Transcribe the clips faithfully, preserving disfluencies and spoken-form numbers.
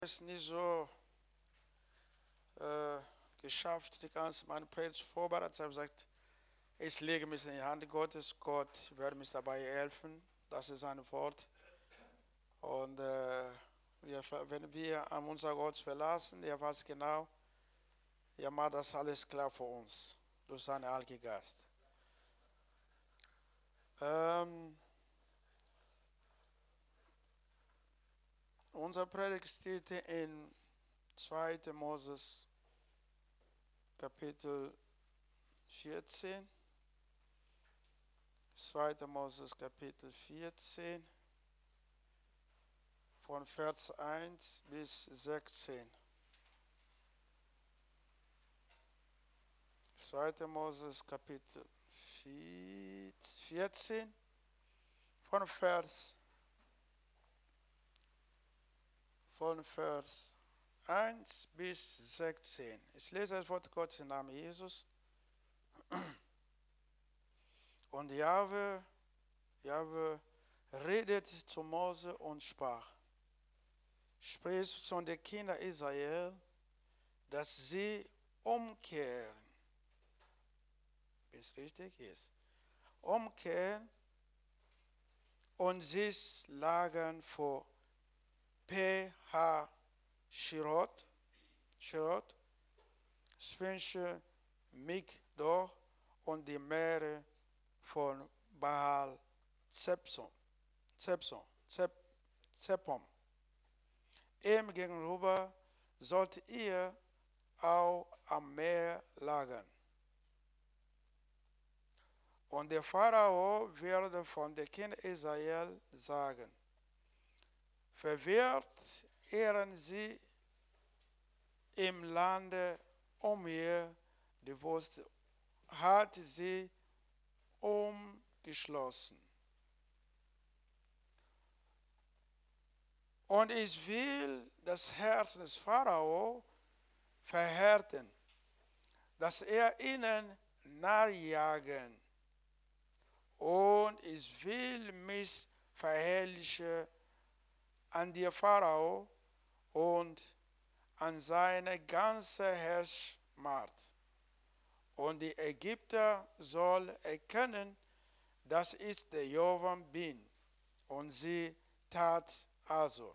Es nicht so äh, geschafft, die ganze meine Predigt zu vorbereiten. Ich habe gesagt, ich lege mich in die Hand Gottes. Gott wird mich dabei helfen. Das ist sein Wort. Und äh, wir, wenn wir an unser Gott verlassen, er weiß genau, er macht das alles klar für uns durch seinen Heiligen Geist. Ähm, unser Predigt steht in zweiter Moses Kapitel vierzehn. zweiter Moses Kapitel vierzehn, von Vers eins bis sechzehn. zweiter Moses Kapitel vierzehn, von Vers, von Vers eins bis sechzehn. Ich lese das Wort Gottes im Namen Jesus. Und Jahwe, Jahwe redet zu Mose und sprach: Sprich zu den Kindern Israel, dass sie umkehren. Ist richtig? Ist. Umkehren und sich lagern vor Pi-Hahirot, Shirot, zwischen Migdor und die Meere von Baal Zepson, Zepson, Zep, Zepom. Ihm gegenüber sollt ihr auch am Meer lagern. Und der Pharao würde von den Kindern Israel sagen: Verwehrt ehren sie im Lande umher, die Wurst hat sie umgeschlossen. Und ich will das Herz des Pharao verhärten, dass er ihnen nachjagen. Und ich will mich verherrlichen an dir, Pharao, und an seine ganze Herrschmacht. Und die Ägypter soll erkennen, dass ich der Jehova bin. Und sie tat also.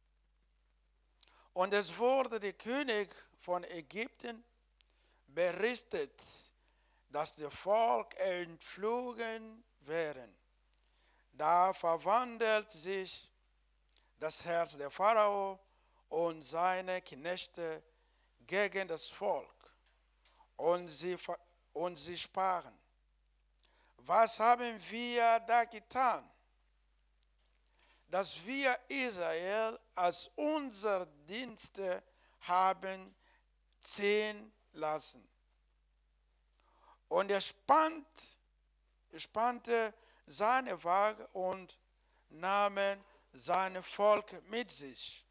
Und es wurde der König von Ägypten berichtet, dass das Volk entflogen wären. Da verwandelt sich das Herz der Pharao und seine Knechte gegen das Volk. Und sie, und sie sprachen: Was haben wir da getan, dass wir Israel als unser Dienste haben ziehen lassen? Und er spannt, spannte seine Wagen und nahm sein Volk mit sich.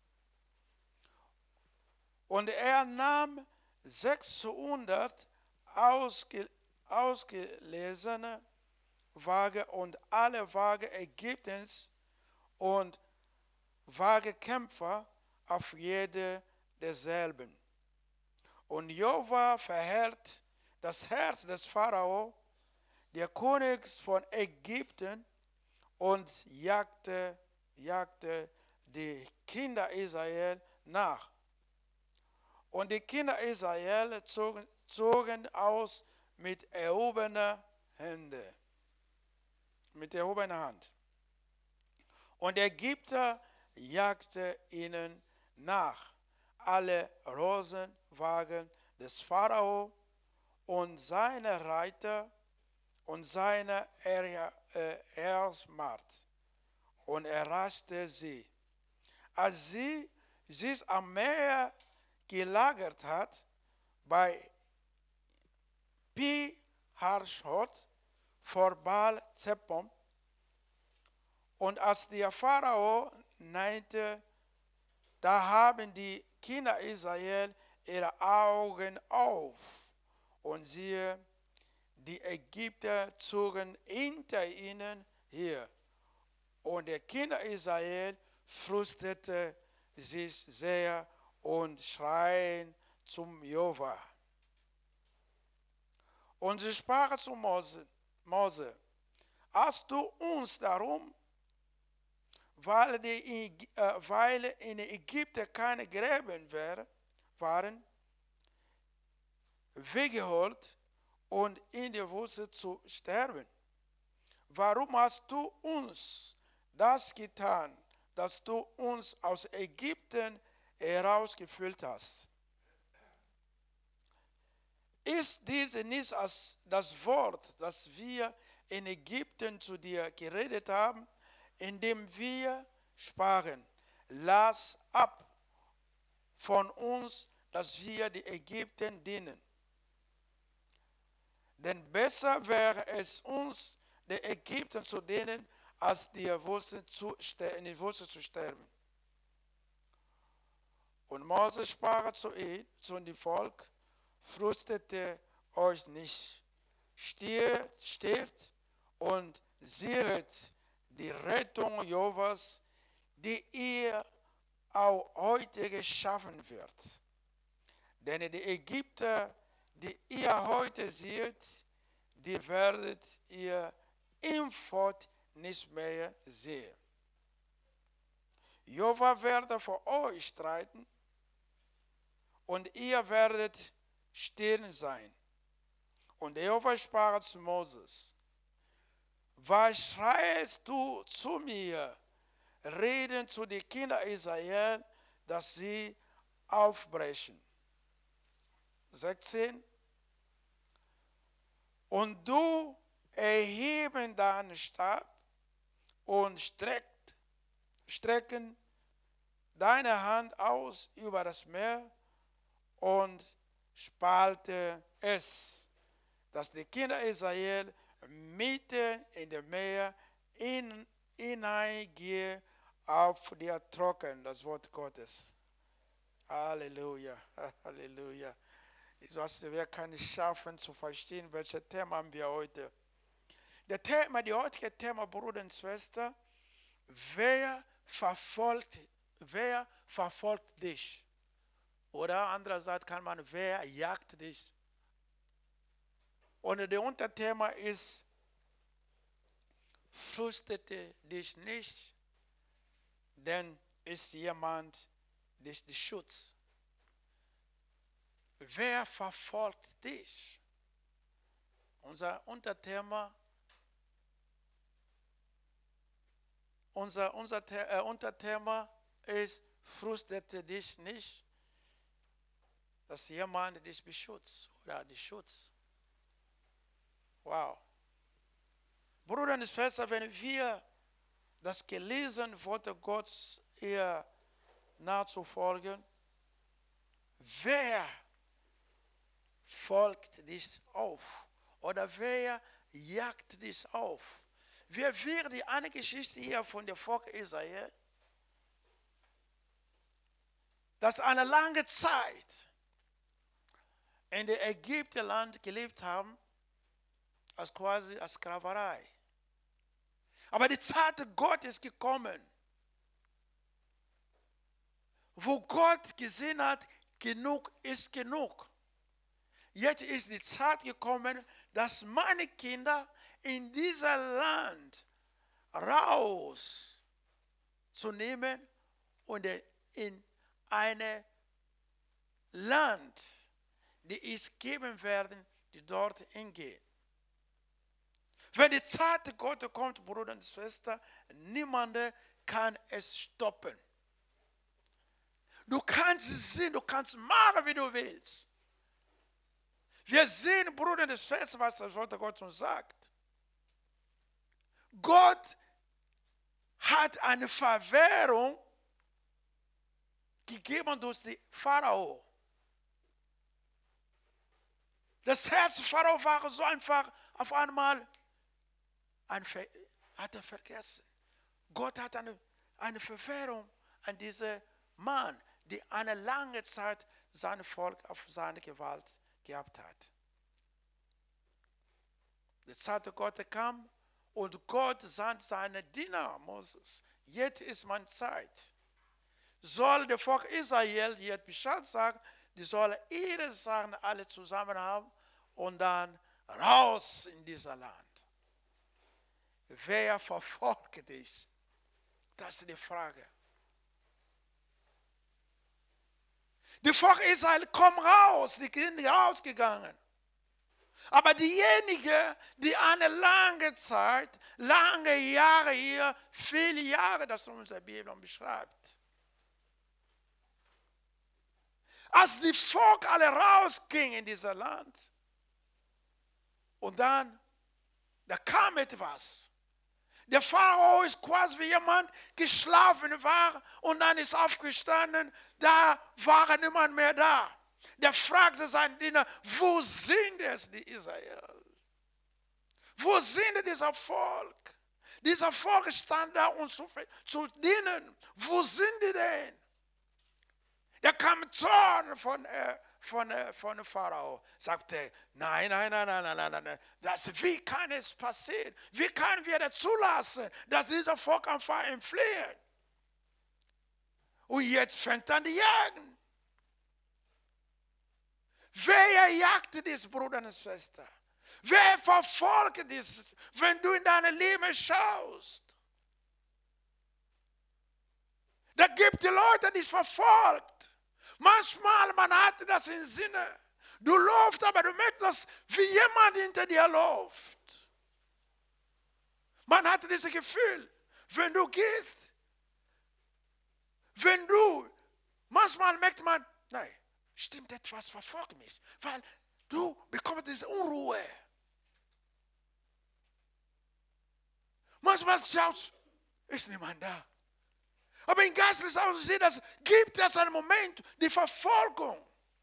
Und er nahm sechshundert ausge, ausgelesene Wagen und alle Wagen Ägyptens und Wagenkämpfer auf jede derselben. Und Jehova verhält das Herz des Pharao, der Königs von Ägypten, und jagte, jagte die Kinder Israel nach. Und die Kinder Israel zogen, zogen aus mit erhobener Hände, mit erhobener Hand. Und der Ägypter jagte ihnen nach, alle Rosenwagen des Pharao und seine Reiter und seine Heeresmacht, und erreichte sie. Als sie sich am Meer gelagert hat, bei Pi-Hahirot vor Baal Zepom, und als der Pharao neinte, da haben die Kinder Israel ihre Augen auf, und siehe, die Ägypter zogen hinter ihnen her. Und die Kinder Israel flüsterte sich sehr und schreien zum Jehova. Und sie sprachen zu Mose, Mose, hast du uns darum, weil, die, äh, weil in Ägypten keine Gräben waren, weggeholt und in der Wüste zu sterben? Warum hast du uns das getan, dass du uns aus Ägypten herausgeführt hast? Ist dies nicht als das Wort, das wir in Ägypten zu dir geredet haben, indem wir sprachen, lass ab von uns, dass wir die Ägypten dienen? Denn besser wäre es uns, den Ägypten zu dienen, als die Wüste zu, in die Wüste zu sterben. Und Mose sprach zu ihm, zu dem Volk, fürchtet euch nicht, steht, steht und sehet die Rettung Jehovas, die ihr auch heute geschaffen wird. Denn die Ägypter, die ihr heute seht, die werdet ihr imfort nicht mehr sehen. Jehova werde für euch streiten und ihr werdet still sein. Und Jehova sprach zu Moses, was schreist du zu mir? Reden zu den Kindern Israel, dass sie aufbrechen. sechzehn. Und du erheben deinen Stab und streckt, strecken deine Hand aus über das Meer und spalte es, dass die Kinder Israel mitten in das Meer in, hineingehen auf der Trocken, das Wort Gottes. Halleluja, Halleluja. Wir können es schaffen zu verstehen, welches Thema haben wir heute. Der Thema, die heutige Thema, Bruder und Schwester, wer verfolgt, wer verfolgt dich? Oder andererseits kann man, wer jagt dich? Und der Unterthema ist, fürchtete dich nicht, denn ist jemand dich die Schutz. Wer verfolgt dich? Unser Unterthema, unser, unser äh, Unterthema ist, fürchtete dich nicht, dass jemand dich beschützt oder die Schutz. Wow. Bruder und Schwester, wenn wir das gelesene Wort Gottes eher nachzufolgen, wer folgt dich auf? Oder wer jagt dich auf? Wir hören die eine Geschichte hier von dem Volk Israel, das eine lange Zeit in dem Ägyptenland gelebt haben, als quasi als Sklaverei. Aber die Zeit Gottes ist gekommen, wo Gott gesehen hat, genug ist genug. Jetzt ist die Zeit gekommen, dass meine Kinder in diesem Land rauszunehmen und in ein Land, die es geben werden, die dort hingehen. Wenn die Zeit Gottes kommt, Bruder und Schwester, niemand kann es stoppen. Du kannst sehen, du kannst machen, wie du willst. Wir sehen, Bruder und Schwester, was das Wort Gottes uns sagt. Gott hat eine Verwährung gegeben durch den Pharao. Das Herz des Pharao war so einfach auf einmal, ein Ver hat er vergessen. Gott hat eine, eine Verwährung an diesen Mann, der eine lange Zeit sein Volk auf seine Gewalt gehabt hat. Die Zeit Gottes kam und Gott sandte seine Diener Moses. Jetzt ist meine Zeit. soll der Volk Israel jetzt Bescheid sagen, die sollen ihre Sachen alle zusammen haben und dann raus in dieser Land. Wer verfolgt dich? Das ist die Frage. Die Volk Israel kommen raus, die sind rausgegangen. Aber diejenigen, die eine lange Zeit, lange Jahre hier, viele Jahre, das unsere Bibel beschreibt. Als die Volk alle rausgingen in dieses Land und dann, da kam etwas. Der Pharao ist quasi wie jemand geschlafen war und dann ist aufgestanden, da war niemand mehr da. Der fragte seinen Diener, wo sind es die Israel? Wo sind dieser Volk? Dieser Volk stand da, uns zu, zu dienen. Wo sind die denn? Da kam Zorn von, äh, von, äh, von dem Pharao. Sagte, nein, nein, nein, nein, nein, nein, nein. Das, wie kann es passieren? Wie können wir das zulassen, dass dieser Volk einfach entfliehen? Und jetzt fängt an die Jagen. Wer jagt dies, Bruder und Schwester? Wer verfolgt dies, wenn du in deine Leben schaust? Da gibt es Leute, die es verfolgt. Manchmal, man hat das im Sinne. Du läufst, aber du möchtest, wie jemand hinter dir läuft. Man hat dieses Gefühl, wenn du gehst, wenn du, manchmal merkt man, nein, stimmt etwas, verfolgt mich, weil du bekommst diese Unruhe. Manchmal schaust, ist niemand da. Aber in geistliches Aussehen gibt es einen Moment, die Verfolgung.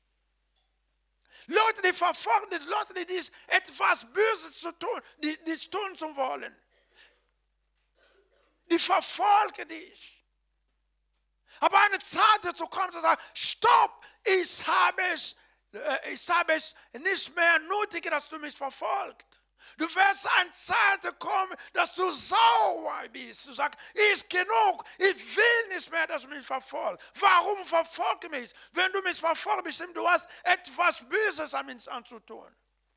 Leute, die verfolgen, die Leute, die dies etwas Böses zu tun, die dies tun zu wollen. Die verfolgen dich. Aber eine Zeit dazu kommt zu sagen, stopp, ich habe es, ich habe es nicht mehr nötig, dass du mich verfolgst. Du wirst eine Zeit kommen, dass du sauer bist. Du sagst, ist genug. Ich will nicht mehr, dass du mich verfolgst. Warum verfolgst du mich? Wenn du mich verfolgst, bestimmt du hast etwas Böses an mich anzutun.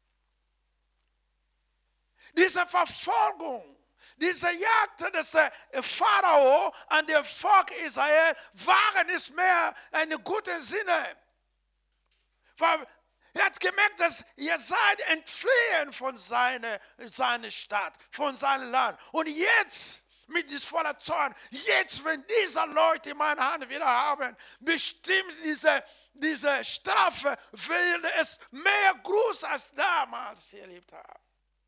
Diese Verfolgung, diese Jagd des Pharao an dem Volk Israel waren nicht mehr eine gute Sinne. Weil er hat gemerkt, dass ihr seid entfliehen von seiner, seiner Stadt, von seinem Land. Und jetzt, mit diesem voller Zorn, jetzt, wenn diese Leute in meiner Hand wieder haben, bestimmt diese, diese Strafe, will es mehr groß als damals erlebt haben.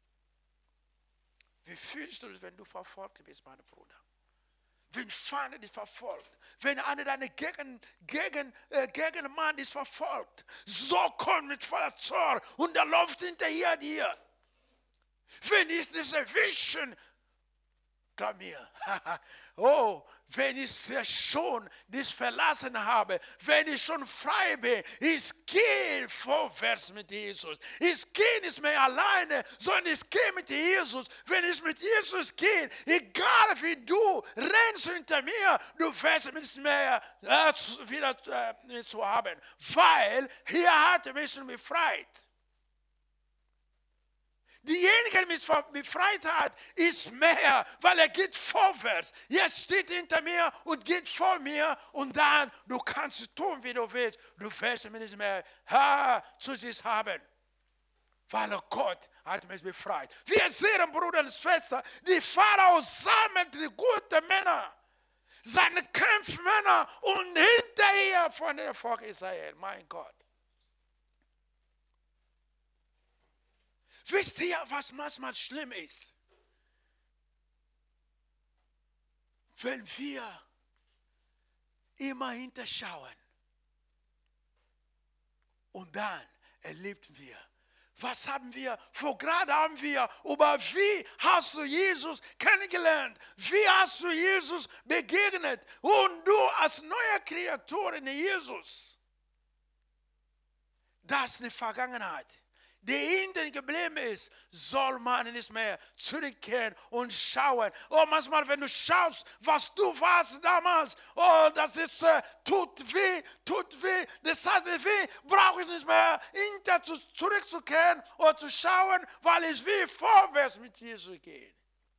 Wie fühlst du dich, wenn du verfolgt bist, mein Bruder? Wenn Feinde dich verfolgt, wenn einer deiner Gegen, Gegen, äh, Gegenmann dich verfolgt, so kommt mit voller Zorn und er läuft hinterher dir. Wenn ich das erwischen, glaub mir, oh, wenn ich schon das verlassen habe, wenn ich schon frei bin, ich gehe vorwärts mit Jesus. Ich gehe nicht mehr alleine, sondern ich gehe mit Jesus. Wenn ich mit Jesus gehe, egal wie du rennst hinter mir, du wirst mich nicht mehr äh, wieder äh, zu haben, weil hier hat er mich befreit. Diejenigen, die mich befreit hat, ist mehr, weil er geht vorwärts. Jetzt steht hinter mir und geht vor mir und dann, du kannst tun, wie du willst. Du wirst mich nicht mehr ha, zu sich haben, weil Gott hat mich befreit. Wir sehen, Bruder und Schwester, die Pharao sammelt die guten Männer, seine Kampfmänner und hinterher von dem Volk Israel. Mein Gott. Wisst ihr, was manchmal schlimm ist? Wenn wir immer hinterschauen und dann erleben wir, was haben wir, vor gerade haben wir, über wie hast du Jesus kennengelernt, wie hast du Jesus begegnet und du als neue Kreatur in Jesus. Das ist die Vergangenheit. die hinten geblieben ist, soll man nicht mehr zurückkehren und schauen. Oh, manchmal, wenn du schaust, was du warst damals, oh, das ist, äh, tut weh, tut weh, das heißt weh, brauche ich nicht mehr hinter zu, zurückzukehren oder zu schauen, weil ich will vorwärts mit Jesus gehen.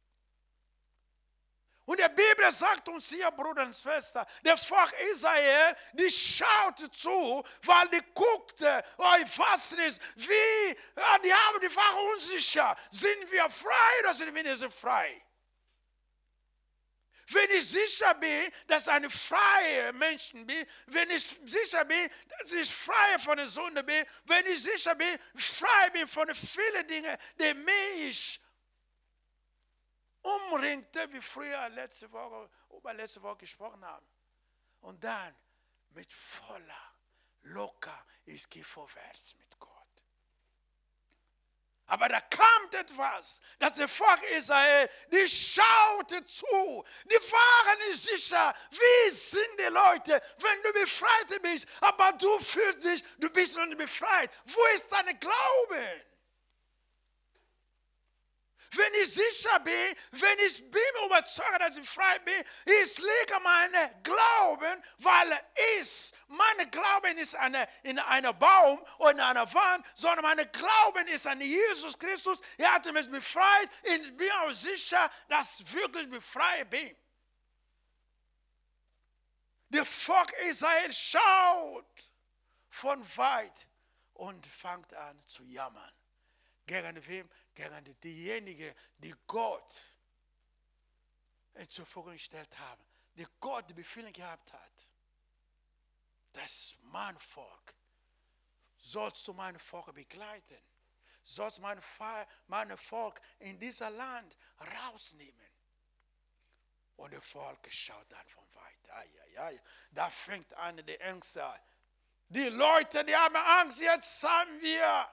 Und die Bibel sagt uns hier, Bruder und Schwester, der Volk Israel, die schaute zu, weil die guckte, oh, ich weiß nicht, wie, ja, die, haben, die waren unsicher, sind wir frei oder sind wir nicht frei? Wenn ich sicher bin, dass ich ein freier Mensch bin, wenn ich sicher bin, dass ich frei von der Sünde bin, wenn ich sicher bin, frei bin von vielen Dingen, die mich umringte, wie früher letzte Woche, über letzte Woche gesprochen haben. Und dann mit voller locker, ich gehe vorwärts mit Gott. Aber da kam etwas, dass der Volk Israel, die schaute zu, die waren nicht sicher, wie sind die Leute, wenn du befreit bist, aber du fühlst dich, du bist noch nicht befreit. Wo ist dein Glauben? Wenn ich sicher bin, wenn ich bin überzeugt, dass ich frei bin, ich lege meinen Glauben, weil ich, mein Glauben ist eine, in einem Baum oder in einer Wand, sondern mein Glauben ist an Jesus Christus. Er hat mich befreit und ich bin auch sicher, dass ich wirklich befreit bin. Der Volk Israel schaut von weit und fängt an zu jammern. Gegen wem? Gegen diejenigen, die Gott zur Verfügung gestellt haben, die Gott die Befehle gehabt hat. Das ist mein Volk. Sollst du mein Volk begleiten? Sollst du mein, mein Volk in diesem Land rausnehmen? Und das Volk schaut dann von weit. Ai, ai, ai. Da fängt an die Ängste an. Die Leute, die haben Angst, jetzt haben wir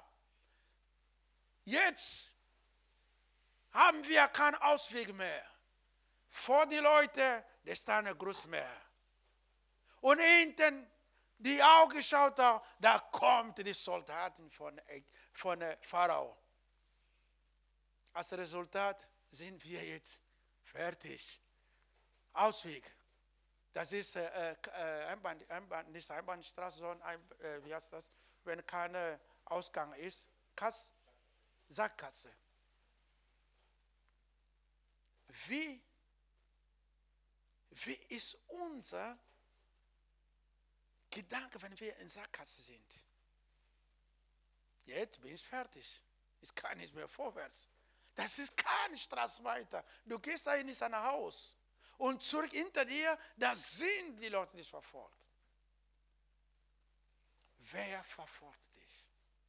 Jetzt haben wir keinen Ausweg mehr. Vor die Leute, da ist ein Großmeer. Und hinten, die Augen geschaut haben, da kommen die Soldaten von, von Pharao. Als Resultat sind wir jetzt fertig. Ausweg. Das ist äh, äh, Einbahn, Einbahn, nicht Einbahnstraße, sondern ein, äh, wie heißt das, wenn kein Ausgang ist. Kass, Sackgasse. Wie, wie ist unser Gedanke, wenn wir in Sackgasse sind? Jetzt bin ich fertig. Ich kann nicht mehr vorwärts. Das ist keine Straße weiter. Du gehst da in ein Haus. Und zurück hinter dir, da sind die Leute, die verfolgt. Wer verfolgt dich?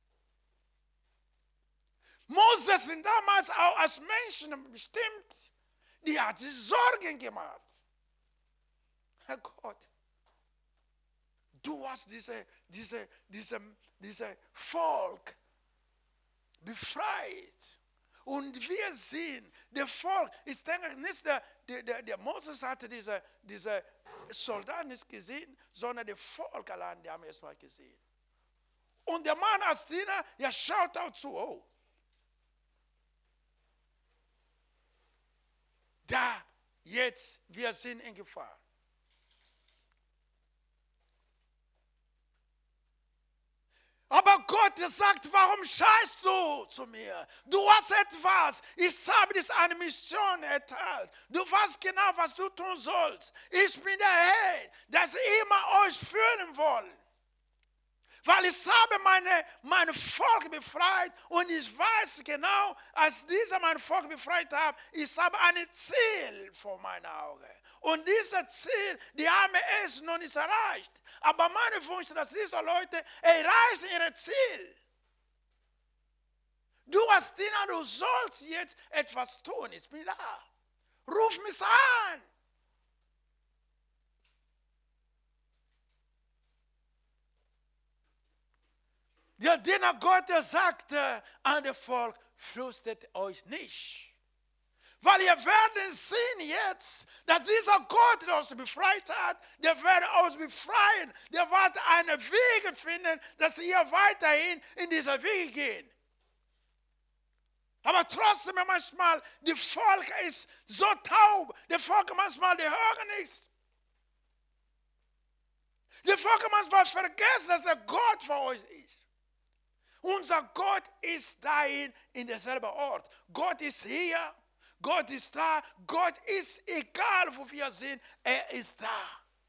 Moses sind damals auch als Menschen bestimmt, die hat sich Sorgen gemacht. Herr Gott, du hast diese, diese, diese, diese Volk befreit. Und wir sehen, der Volk, ich denke nicht, der, der, der Moses hatte diese, diese Soldaten nicht gesehen, sondern der Volk allein, die haben es mal gesehen. Und der Mann als Diener, er schaut auch zu, oh. Da, jetzt, wir sind in Gefahr. Aber Gott sagt, warum scheißt du zu mir? Du hast etwas. Ich habe dir eine Mission erteilt. Du weißt genau, was du tun sollst. Ich bin der Herr, das immer euch führen wollen. Weil ich habe meine, mein Volk befreit und ich weiß genau, als dieser mein Volk befreit hat, ich habe ein Ziel vor meinen Augen. Und dieses Ziel, die haben es noch nicht erreicht. Aber mein Wunsch ist, dass diese Leute erreichen ihr Ziel. Du als Diener, du sollst jetzt etwas tun. Ich bin da. Ruf mich an. Der Diener Gottes sagte an das Volk, fürchtet euch nicht. Weil ihr werdet sehen jetzt, dass dieser Gott, der uns befreit hat, der wird uns befreien. Der wird einen Weg finden, dass ihr weiterhin in dieser Wege gehen. Aber trotzdem manchmal, die Volk ist so taub. Die Volk manchmal, die hören nichts. Die Volk manchmal vergessen, dass der Gott für euch ist. Unser Gott ist dahin in derselben Ort. Gott ist hier, Gott ist da, Gott ist, egal wo wir sind, er ist da.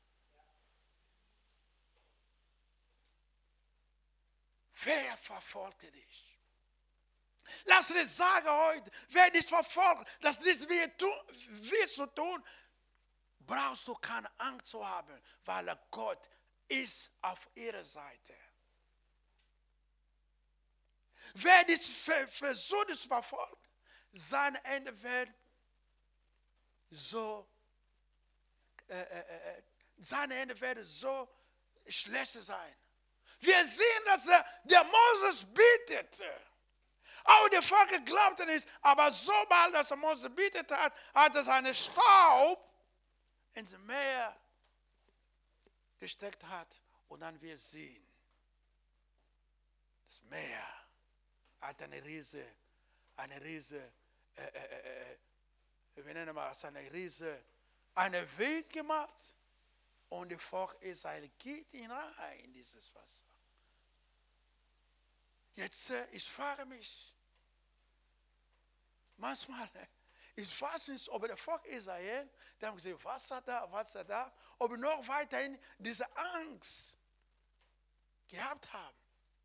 Wer verfolgt dich? Lass uns sagen heute, wer dich verfolgt, dass dies willst du tun, brauchst du keine Angst zu haben, weil Gott ist auf ihrer Seite. Wer dich versucht zu verfolgen, sein Ende wird so, äh, äh, sein Ende wird so schlecht sein. Wir sehen, dass der, der Moses betete. Auch die Volk glaubten nicht, aber sobald dass Moses betet hat, hat er seinen Staub ins Meer gesteckt hat. Und dann wir sehen, das Meer hat eine riese, eine riese, äh, äh, äh, wir nennen mal es eine riese, einen Weg gemacht. Und das Volk Israel geht hinein in dieses Wasser. Jetzt, äh, ich frage mich, manchmal, ich weiß nicht, ob der Volk Israel, die haben gesagt, Wasser da, Wasser da, ob wir noch weiterhin diese Angst gehabt haben.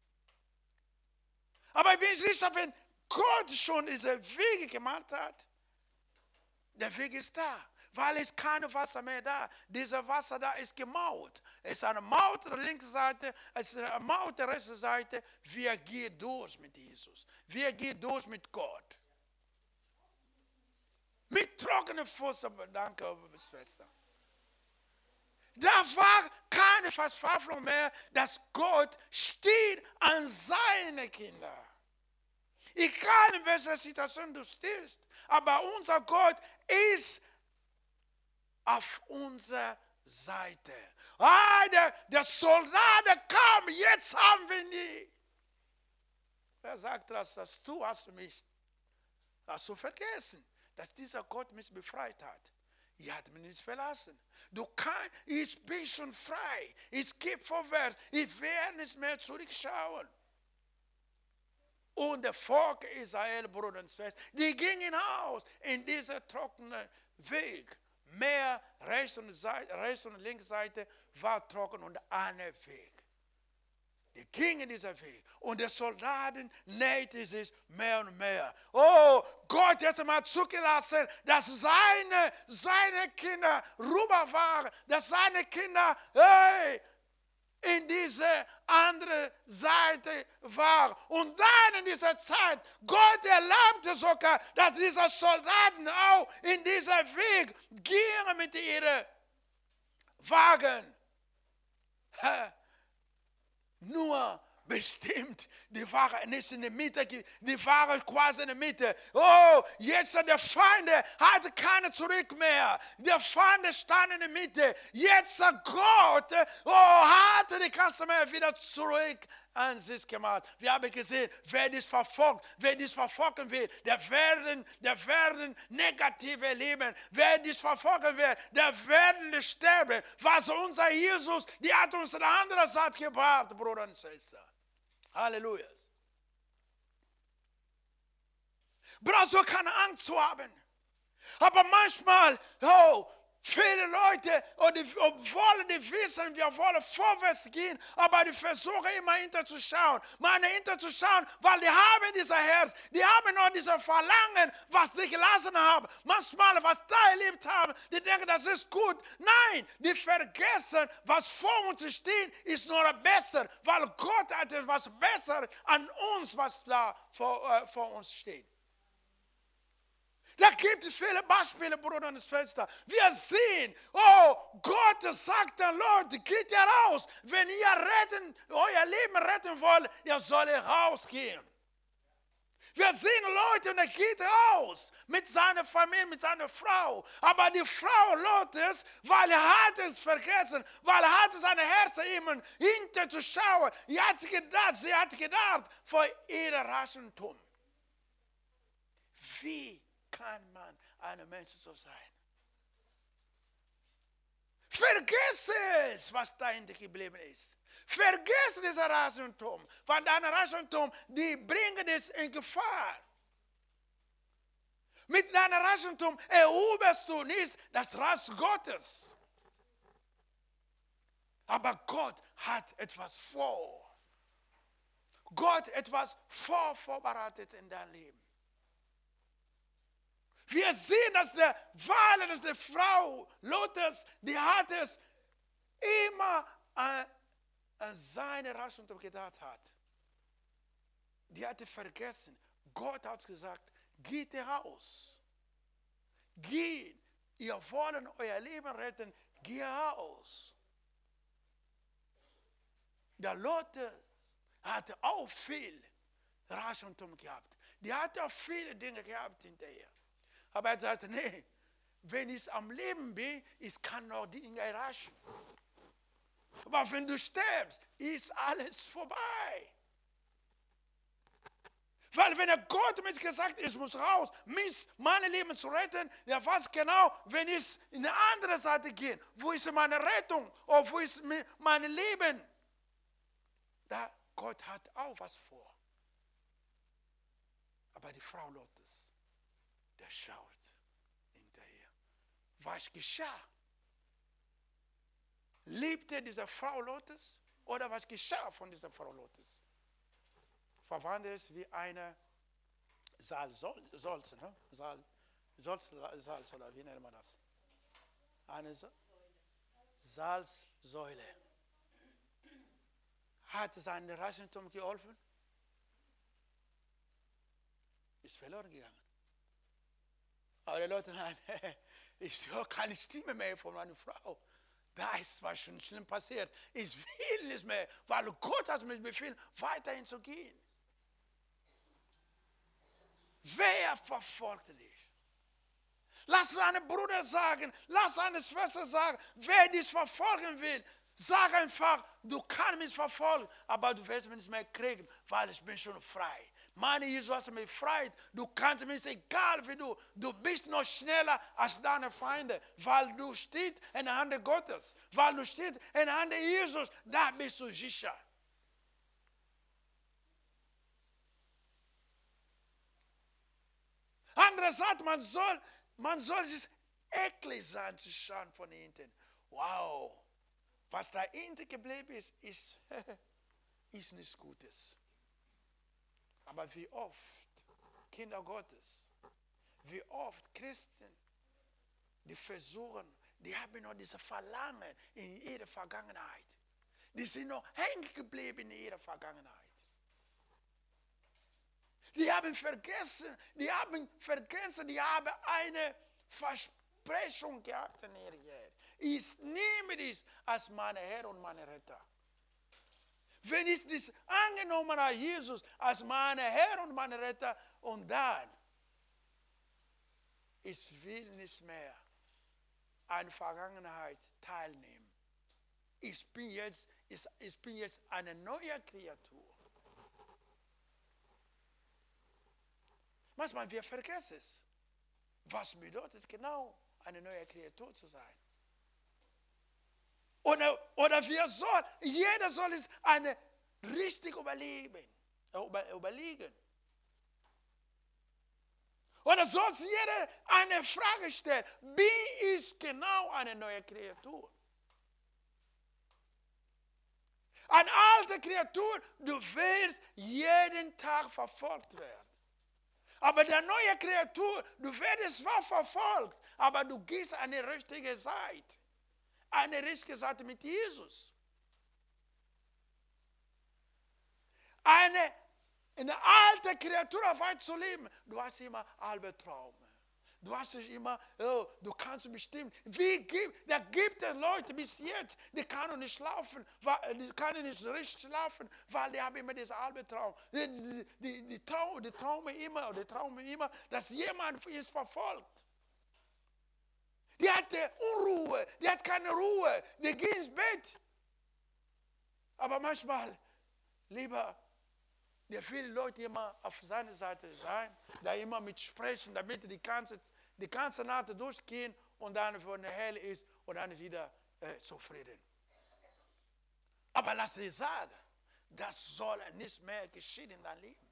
Aber ich bin sicher, wenn Gott schon diese Wege gemacht hat, der Weg ist da, weil es kein Wasser mehr da. Dieser Wasser da ist gemauert. Es ist eine Mauer der linken Seite, es ist eine Mauer der rechten Seite. Wir gehen durch mit Jesus. Wir gehen durch mit Gott. Mit trockenen Füßen, danke, Schwester. Da war keine Verzweiflung mehr, dass Gott steht an seine Kinder. Egal in welcher Situation du stehst, aber unser Gott ist auf unserer Seite. Ah, der, der Soldat kam, jetzt haben wir ihn nie. Wer sagt das, dass du hast mich, hast du vergessen, dass dieser Gott mich befreit hat. Er hat mich nicht verlassen. Du kannst, ich bin schon frei. Ich gehe vorwärts. Ich werde nicht mehr zurückschauen. Und der Volk Israel, Bruder und Schwester, die gingen hinaus in diesen trockenen Weg. Meer, rechts und, Seite, rechts und links Seite war trocken und eine Weg. Die gingen diesen Weg. Und die Soldaten nähten sich mehr und mehr. Oh, Gott hat mal zugelassen, dass seine, seine Kinder rüber waren, dass seine Kinder hey, in diese andere Seite waren. Und dann in dieser Zeit, Gott erlaubte sogar, dass diese Soldaten auch in diesen Weg gingen mit ihren Wagen. Nur bestimmt, die waren nicht in der Mitte, die waren quasi in der Mitte. Oh, jetzt der Feind hatte keine Zurück mehr. Der Feind stand in der Mitte. Jetzt Gott, oh, hatte die ganze Meer wieder zurück an sich gemacht. Wir haben gesehen, wer dies verfolgt, wer dies verfolgen will, der werden, der werden negativ erleben. Wer dies verfolgen will, der werden sterben. Was unser Jesus, die hat uns eine andere Seite gebracht, Bruder und Schwester. Halleluja. Brauchst du keine Angst zu haben. Aber manchmal, oh, viele Leute, obwohl die wissen, wir wollen vorwärts gehen, aber die versuchen immer hinterzuschauen. Meine hinterzuschauen, weil die haben dieser Herz, die haben noch dieses Verlangen, was sie gelassen haben. Manchmal, was da erlebt haben, die denken, das ist gut. Nein, die vergessen, was vor uns steht, ist nur besser, weil Gott hat etwas Besseres an uns, was da vor, äh, vor uns steht. Da gibt es viele Beispiele, Bruder und Schwester. Wir sehen, oh, Gott sagt den Leuten, geht ihr raus. Wenn ihr retten, euer Leben retten wollt, ihr sollt rausgehen. Wir sehen Leute und er geht raus mit seiner Familie, mit seiner Frau. Aber die Frau lässt es, weil er hat es vergessen, weil er hat sein Herz immer hinter zu schauen. Sie hat gedacht, sie hat gedacht vor ihrem Reichtum. Wie kann man einem Menschen so sein? Vergiss es, was dahinter geblieben ist. Vergiss dieses Reichtum. Weil dein Reichtum, die bringen es in Gefahr. Mit deinem Reichtum eroberst du nicht das Reich Gottes. Aber Gott hat etwas vor. Gott hat etwas vor vorbereitet in dein Leben. Wir sehen, dass der Wale, dass die Frau Lottes, die hat es immer an, an seine Reichtum gedacht hat. Die hatte vergessen. Gott hat gesagt, geht raus. Geht. Ihr wollt euer Leben retten. Geht raus. Der Lotte hatte auch viel Reichtum gehabt. Die hatte auch viele Dinge gehabt hinterher. Aber er sagte, nee, wenn ich am Leben bin, ich kann noch Dinge erreichen. Aber wenn du stirbst, ist alles vorbei. Weil wenn der Gott mir gesagt hat, ich muss raus, mich, mein Leben zu retten, der weiß genau, wenn ich in eine andere Seite gehe, wo ist meine Rettung, oder wo ist mein Leben? Da Gott hat auch was vor. Aber die Frau Lottes, der schaut hinterher. Was geschah? Liebte diese Frau Lottes oder was geschah von dieser Frau Lottes? Verwandelt es wie eine Salz, ne? Salz, Salz, Salz, oder wie nennt man das? Eine Salzsäule. Hat seinem Reichtum geholfen? Ist verloren gegangen. Aber die Leute, nein, ich höre keine Stimme mehr von meiner Frau. Da ist was schon schlimm passiert. Ich will nicht mehr, weil Gott hat mich befohlen, weiterhin zu gehen. Wer verfolgt dich? Lass deinen Bruder sagen, lass deine Schwester sagen, wer dich verfolgen will, sag einfach, du kannst mich verfolgen, aber du wirst mich nicht mehr kriegen, weil ich bin schon frei. Meine Jesus hat mich frei. Du kannst mich, egal wie du, du bist noch schneller als deine Feinde, weil du stehst in der Hand Gottes, weil du stehst in der Hand Jesus, da bist du sicher. Andererseits, man soll, man soll sich eklig sein zu schauen von hinten. Wow, was da hinten geblieben ist, ist, ist nichts Gutes. Aber wie oft Kinder Gottes, wie oft Christen, die versuchen, die haben noch diese Verlangen in ihrer Vergangenheit. Die sind noch hängen geblieben in ihrer Vergangenheit. Die haben vergessen, die haben vergessen, die haben eine Versprechung gehabt in ihr Leben. Ich nehme dies als mein Herr und mein Retter. Wenn ich das angenommen habe, Jesus, als mein Herr und mein Retter, und dann, ich will nicht mehr an der Vergangenheit teilnehmen. Ich bin jetzt, ich, ich bin jetzt eine neue Kreatur. Manchmal wir vergessen es. Was bedeutet genau, eine neue Kreatur zu sein? Oder, oder wir sollen, jeder soll es eine richtig überleben, über, überlegen. Oder soll jeder eine Frage stellen, wie ist genau eine neue Kreatur? Eine alte Kreatur, du wirst jeden Tag verfolgt werden. Aber der neue Kreatur, du wirst zwar verfolgt, aber du gehst eine richtige Seite. Eine richtige Seite mit Jesus. Eine, eine alte Kreatur auf einmal zu leben. Du hast immer Albträume. Du hast dich immer, oh, du kannst bestimmen. Wie gibt, da gibt es Leute bis jetzt, die können nicht schlafen, weil, die können nicht richtig schlafen, weil die haben immer diesen Albtraum. Die, die, die, die, Traum, die traumen immer, die traumen immer, dass jemand ist verfolgt. Die hat Unruhe, die hat keine Ruhe, die gehen ins Bett. Aber manchmal, lieber der viele Leute immer auf seiner Seite sein, da immer mitsprechen, damit die ganze, die ganze Nacht durchgehen und dann von der Hell ist und dann wieder äh, zufrieden. Aber lass dir sagen, das soll nicht mehr geschehen in deinem Leben.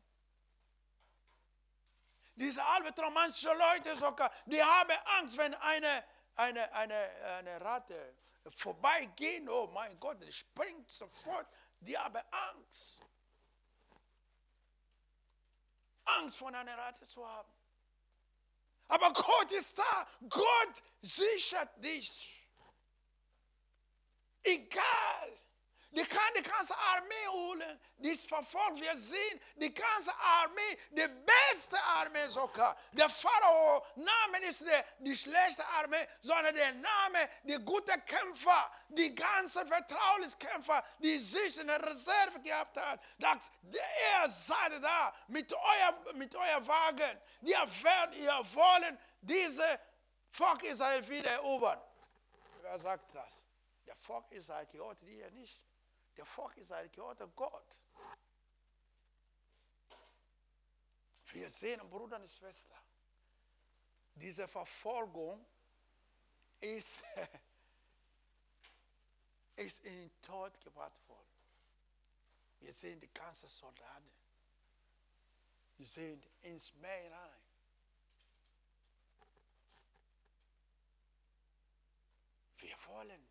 Diese Albtraum, manche Leute sogar, die haben Angst, wenn eine, eine, eine, eine Ratte vorbeigeht. Oh mein Gott, die springt sofort. Die haben Angst. Angst von einer Ratte zu haben. Aber Gott ist da. Gott sichert dich. Egal. Die kann die ganze Armee holen, die ist verfolgt. Wir sehen die ganze Armee, die beste Armee sogar. Der Pharao Name ist der, die schlechte Armee, sondern der Name, der gute Kämpfer, die ganze Vertrauenskämpfer, die sich in der Reserve gehabt hat. Dass er seid da mit euer, mit euer Wagen. Die werden ihr wollen diese Volk Israel wieder erobern. Wer sagt das? Der Volk Israel gehört dir nicht. Der Volk Israel gehört Gott. Wir sehen, Bruder und Schwester, diese Verfolgung ist, ist in den Tod gebracht worden. Wir sehen die ganzen Soldaten. Wir sehen ins Meer rein. Wir wollen,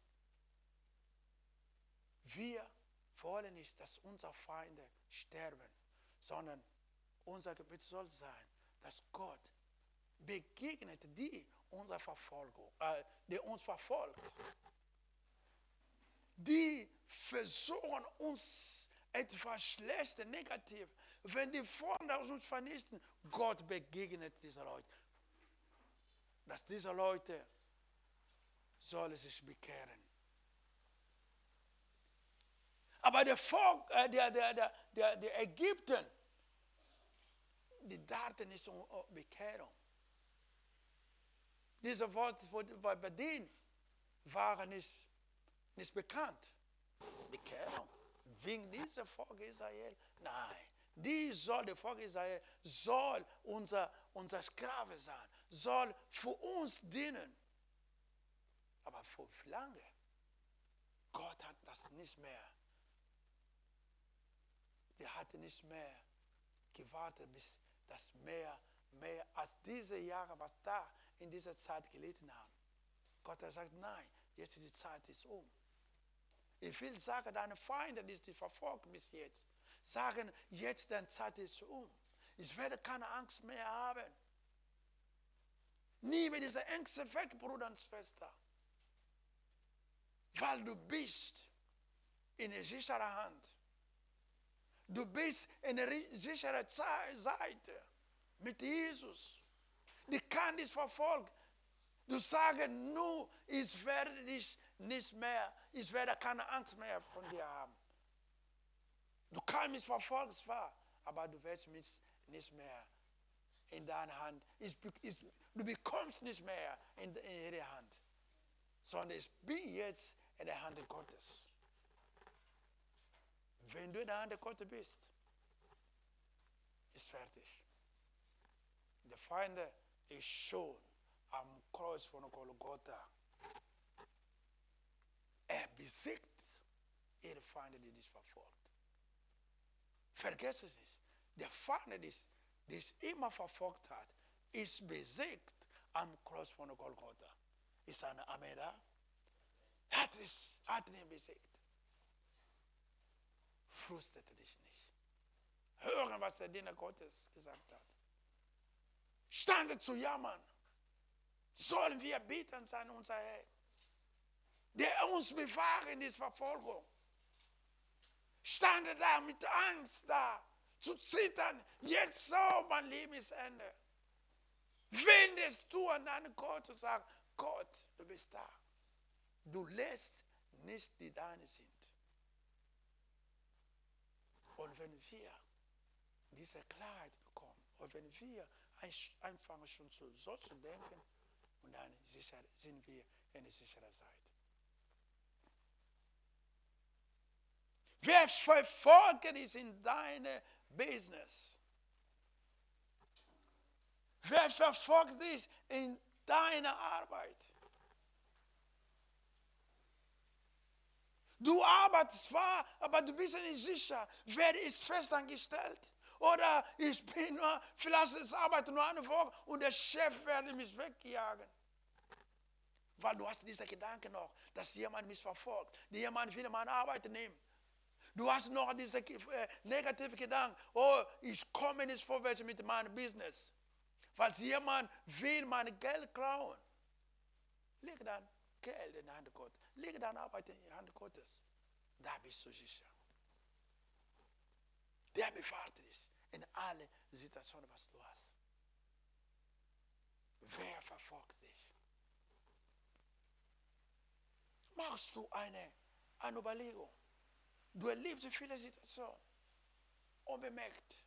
wir wollen nicht, dass unsere Feinde sterben, sondern unser Gebet soll sein, dass Gott begegnet die unserer Verfolgung, äh, die uns verfolgt. Die versuchen uns etwas Schlechtes, Negatives. Wenn die wollen, dass uns vernichten, Gott begegnet diese Leute. Dass diese Leute sollen sich bekehren. Aber der Volk, äh, der, der, der, der, der Ägypten, die dachten nicht um Bekehrung. Diese Worte bei denen waren nicht, nicht bekannt. Bekehrung. Wegen dieser Volk Israel? Nein. Die soll, der Volk Israel soll unser, unser Sklave sein, soll für uns dienen. Aber für wie lange? Gott hat das nicht mehr. Der hatte nicht mehr gewartet, bis das mehr, mehr als diese Jahre, was da in dieser Zeit gelitten haben. Gott hat gesagt, nein, jetzt die Zeit ist um. Ich will sagen, deine Feinde, die dich verfolgen bis jetzt, sagen, jetzt deine Zeit ist um. Ich werde keine Angst mehr haben. Nie mehr diese Ängste weg, Bruder und Schwester. Weil du bist in einer sicheren Hand. Du bist in einer sicheren Seite mit Jesus. Die kann dich verfolgen. Du sagst nur, ich werde dich nicht mehr, ich werde keine Angst mehr von dir haben. Du kannst mich verfolgen, zwar, aber du wirst mich nicht mehr in deiner Hand. Ich, ich, du bekommst nicht mehr in, in ihre Hand, sondern ich bin jetzt in der Hand Gottes. Wenn du in der Hand Gottes bist, ist fertig. Der Feind ist schon am Kreuz von Golgotha. Er besiegt ihre Feinde, die dich verfolgt. Vergiss es nicht. Der Feind, der dich immer verfolgt hat, ist besiegt am Kreuz von Golgotha. Ist eine Amen da? Er hat, es, hat ihn besiegt. Frustete dich nicht. Hören, was der Diener Gottes gesagt hat. Stande zu jammern. Sollen wir beten sein, unser Herr, der uns bewahrt in dieser Verfolgung. Stande da mit Angst da, zu zittern. Jetzt so, mein Lebensende. Wendest du an deinen Gott und sagst, Gott, du bist da. Du lässt nicht die deine sind. Und wenn wir diese Klarheit bekommen, und wenn wir anfangen schon so, so zu denken, und dann sind wir in der sicheren Seite. Wer verfolgt dich in deinem Business? Wer verfolgt dich in deiner Arbeit? Du arbeitest zwar, aber du bist nicht sicher, wer ist festangestellt. Oder ich bin nur, vielleicht ist Arbeit nur eine Woche und der Chef werde mich wegjagen. Weil du hast diese Gedanken noch, dass jemand mich verfolgt, dass jemand will meine Arbeit nehmen. Du hast noch diese äh, negative Gedanken, oh, ich komme nicht vorwärts mit meinem Business, weil jemand will mein Geld klauen. Leg dein Geld in die Hand Gottes. Leg deine Arbeit in die Hand Gottes. Da bist du sicher. Der bewahrt dich in alle Situationen, was du hast. Wer verfolgt dich? Machst du eine, eine Überlegung? Du erlebst viele Situationen. Unbemerkt.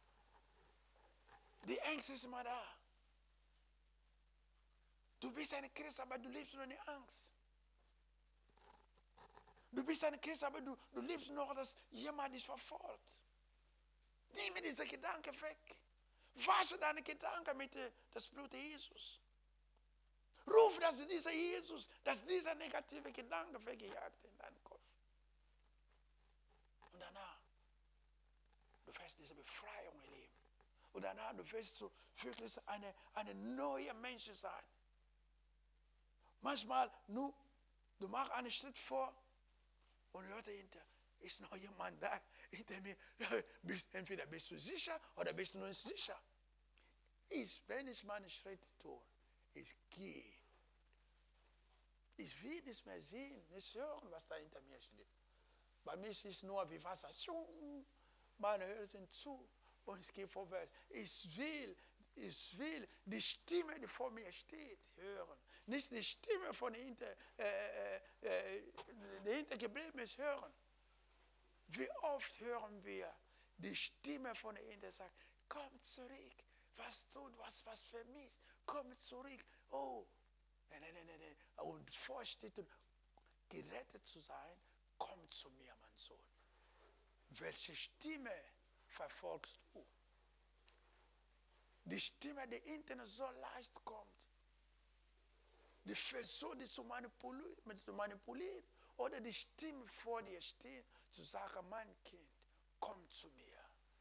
Die Angst ist immer da. Du bist ein Christ, aber du lebst nur in Angst. Du bist ein Christ, aber du, du lebst noch, dass jemand dich verfolgt. Nimm diese Gedanken weg. Wasche deine Gedanken mit das Blut Jesus. Ruf, dass dieser Jesus, dass dieser negative Gedanke weggejagt in deinen Kopf. Und danach, du wirst diese Befreiung erleben. Und danach, du wirst so wirklich eine, eine neue Mensch sein. Manchmal, nur, du machst einen Schritt vor und hörst hinter, ist noch jemand da hinter mir. Bist, entweder bist du sicher oder bist du nicht sicher. Ich, wenn ich meinen Schritt tue, ich gehe. Ich will nicht mehr sehen, nicht hören, was da hinter mir steht. Bei mir ist es nur wie Wasser. Meine Hörer sind zu und ich gehe vorwärts. Ich will, ich will die Stimme, die vor mir steht, hören. Nicht die Stimme von hinter, äh, äh, die hintergeblieben ist, hören. Wie oft hören wir die Stimme von hinten sagt, komm zurück, was tut, was, was vermisst, komm zurück. Oh, nein, nein, nein, nein. Und vorsteht, gerettet zu sein, komm zu mir, mein Sohn. Welche Stimme verfolgst du? Die Stimme, die hinten so leicht kommt. Die versucht, dich zu manipulieren, zu manipulieren. Oder die Stimme vor dir steht, zu sagen, mein Kind, komm zu mir.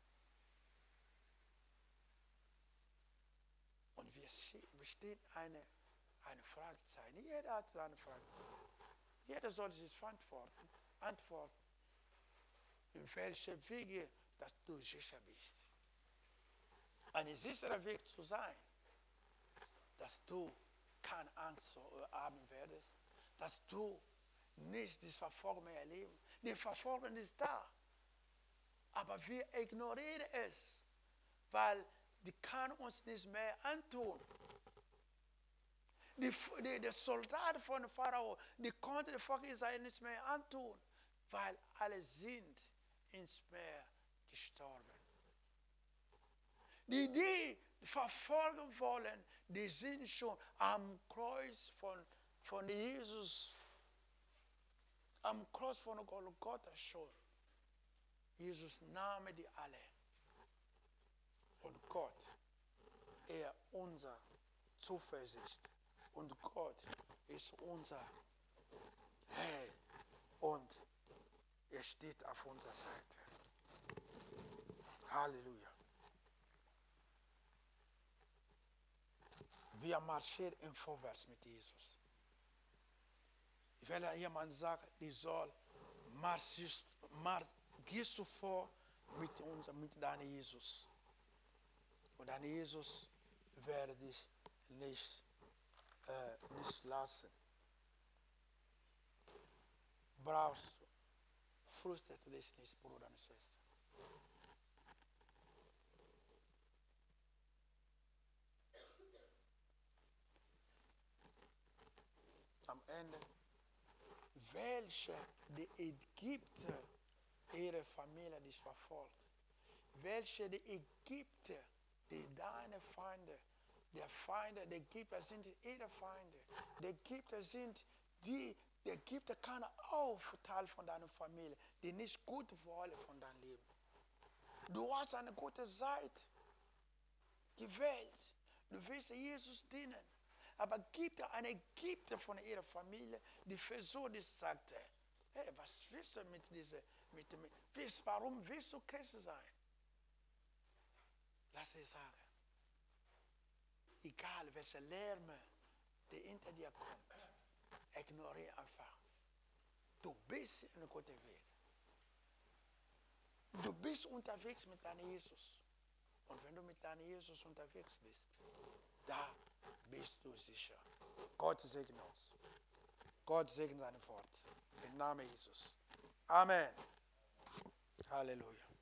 Und wir stehen eine, eine Fragezeichen. Jeder hat seine Fragezeichen. Jeder soll sich antworten, antworten, in welche Wege, dass du sicher bist. Ein sicherer Weg zu sein, dass du keine Angst haben werdest, dass du nicht das Verfolgen mehr erleben. Die Verfolgung ist da, aber wir ignorieren es, weil die kann uns nicht mehr antun. Die, die, die Soldaten von Pharao, die konnten das Volk Israel nicht mehr antun, weil alle sind ins Meer gestorben. Die, die verfolgen wollen, die sind schon am Kreuz von, von Jesus, am Kreuz von Golgotha schon. Jesus nahm die alle. Und Gott, er unser Zuversicht. Und Gott ist unser Herr. Und er steht auf unserer Seite. Halleluja. Wir marschieren im Vorwärts mit Jesus. Wenn jemand sagt, die soll, marschist, mar, gehst du vor mit uns, mit deinem Jesus. Und dein Jesus werde dich nicht, äh, nicht lassen. Brauchst du, frustet dich nicht, Bruder und Schwester. Am Ende, welche die Ägypter ihre Familie dich verfolgt, welche die Ägypter, die deine Feinde, der Feinde der Ägypter sind ihre Feinde. Die Ägypter sind die, Der gibt keinen Aufteil von deiner Familie, die nicht gut wollen von deinem Leben. Du hast eine gute Seite gewählt. Du willst Jesus dienen. Aber gibt es eine Ägypter von ihrer Familie, die versucht, die sagte, hey, was willst du mit dieser, mit dem, willst, warum willst du Christ sein? Lass ich sagen, egal welche Lärme, der hinter dir kommt, ignoriere einfach. Du bist in einem guten Weg. Du bist unterwegs mit deinem Jesus. Und wenn du mit deinem Jesus unterwegs bist, da bist du sicher. Gott segne uns. Gott segne sein Wort. Im Namen Jesus. Amen. Halleluja.